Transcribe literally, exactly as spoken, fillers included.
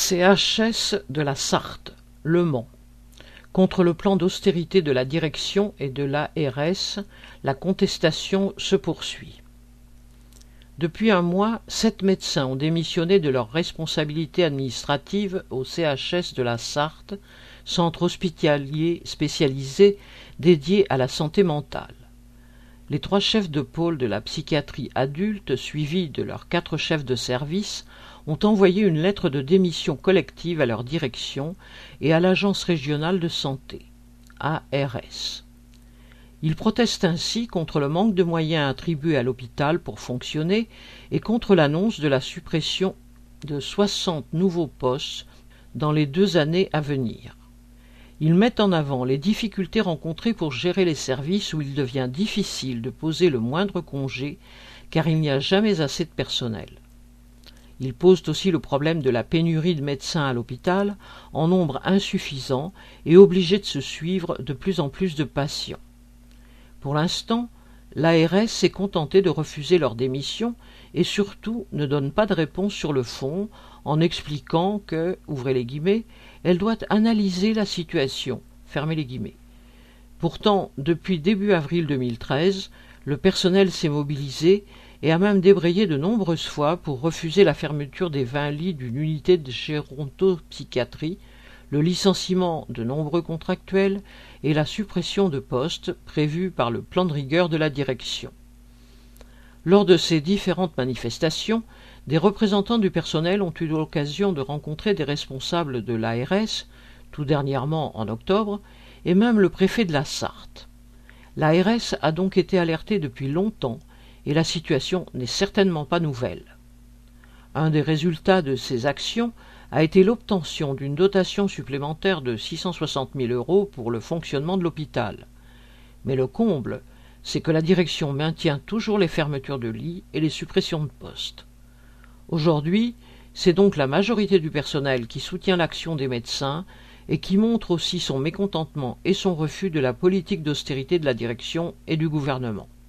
C H S de la Sarthe, Le Mans. Contre le plan d'austérité de la direction et de l'A R S, la contestation se poursuit. Depuis un mois, sept médecins ont démissionné de leurs responsabilités administratives au C H S de la Sarthe, centre hospitalier spécialisé dédié à la santé mentale. Les trois chefs de pôle de la psychiatrie adulte, suivis de leurs quatre chefs de service, ont envoyé une lettre de démission collective à leur direction et à l'Agence régionale de santé, A R S. Ils protestent ainsi contre le manque de moyens attribués à l'hôpital pour fonctionner et contre l'annonce de la suppression de soixante nouveaux postes dans les deux années à venir. Ils mettent en avant les difficultés rencontrées pour gérer les services où il devient difficile de poser le moindre congé car il n'y a jamais assez de personnel. Ils posent aussi le problème de la pénurie de médecins à l'hôpital, en nombre insuffisant et obligés de se suivre de plus en plus de patients. Pour l'instant, l'A R S s'est contentée de refuser leur démission et surtout ne donne pas de réponse sur le fond en expliquant que, ouvrez les guillemets, elle doit analyser la situation, fermez les guillemets. Pourtant, depuis début avril deux mille treize, le personnel s'est mobilisé et a même débrayé de nombreuses fois pour refuser la fermeture des vingt lits d'une unité de gérontopsychiatrie, le licenciement de nombreux contractuels et la suppression de postes prévus par le plan de rigueur de la direction. Lors de ces différentes manifestations, des représentants du personnel ont eu l'occasion de rencontrer des responsables de l'A R S, tout dernièrement en octobre, et même le préfet de la Sarthe. L'A R S a donc été alertée depuis longtemps et la situation n'est certainement pas nouvelle. Un des résultats de ces actions a été l'obtention d'une dotation supplémentaire de six cent soixante mille euros pour le fonctionnement de l'hôpital. Mais le comble, c'est que la direction maintient toujours les fermetures de lits et les suppressions de postes. Aujourd'hui, c'est donc la majorité du personnel qui soutient l'action des médecins et qui montre aussi son mécontentement et son refus de la politique d'austérité de la direction et du gouvernement.